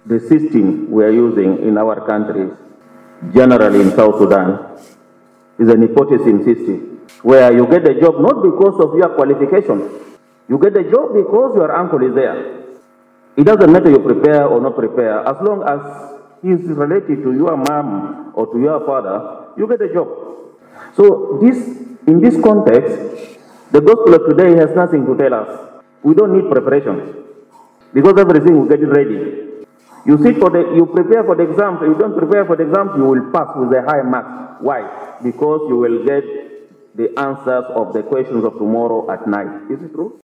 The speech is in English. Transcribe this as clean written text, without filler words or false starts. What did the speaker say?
the system we are using in our countries, generally in South Sudan, is a nepotism system, where you get the job not because of your qualification. You get the job because your uncle is there. It doesn't matter you prepare or not prepare. As long as he is related to your mom or to your father, you get a job. So in this context, the gospel of today has nothing to tell us. We don't need preparation because everything will get ready. You prepare for the exams. If you don't prepare for the exams, you will pass with a high mark. Why? Because you will get the answers of the questions of tomorrow at night. Is it true?